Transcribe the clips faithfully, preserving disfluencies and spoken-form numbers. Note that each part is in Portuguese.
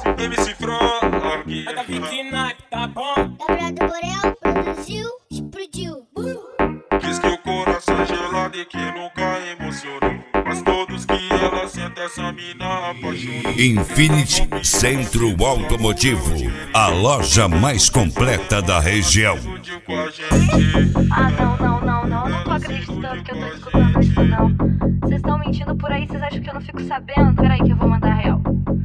M C Frog. É da Vitina, tá bom? Gabriel do Borel produziu, explodiu. Diz que o coração é gelado e que nunca emocionou, mas todos que ela senta essa mina apaixonou. Infinity Centro Automotivo, a loja mais completa da região. Ah, não, não, não, não, não tô acreditando que eu tô escutando isso, não. Vocês estão mentindo por aí, vocês acham que eu não fico sabendo? Peraí que eu vou mandar real.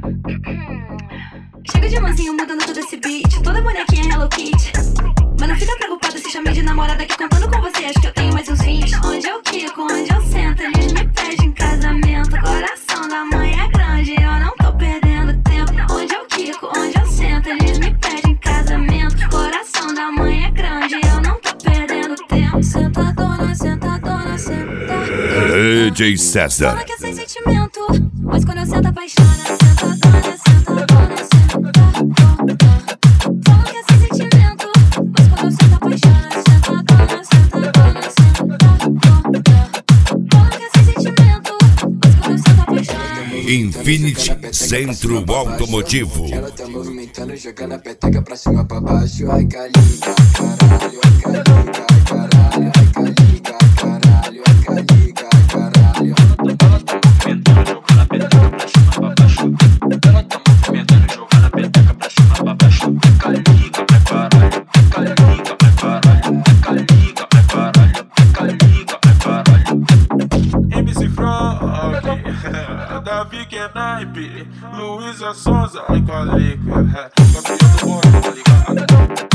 Chega de mansinho mudando todo esse beat, toda bonequinha Hello Kitty. Mas não fica preocupada se chamei de namorada que contando com você acho que eu tenho mais uns vinte. Onde eu quico, onde eu sento, eles me pedem em casamento. Coração da mãe é grande, eu não tô perdendo tempo. Onde eu quico, onde eu sento, eles me pedem em casamento. Coração da mãe é grande, eu não tô perdendo tempo. Sentadona, sentadona, sentadona. D J César. Fala que é sem sentimento, mas quando eu sento apaixona. Sentadona, sentadona, sentadona. Fala que é sem sentimento, mas quando eu sento apaixona. Sentadona, sentadona, sentadona. Fala que é sem sentimento, mas quando eu sento apaixona. Infinity Centro Automotivo. Ela tá movimentando, jogando a peteca pra cima, pra baixo. Ai, caliga, caralho, ai, caliga, caralho, ai, caliga, caralho, ai, caliga, caralho. Ela tá movimentando, jogando a peteca pra cima, pra baixo. Ela tá movimentando, jogando a peteca pra cima, pra baixo. Caliga, pra caralho, caliga, pra caralho, caliga, pra caralho, caliga, pra caralho. M C Frog, Davi que é naipe, Luísa Sonza, ai calica, Gabriel do Borel, tá ligado?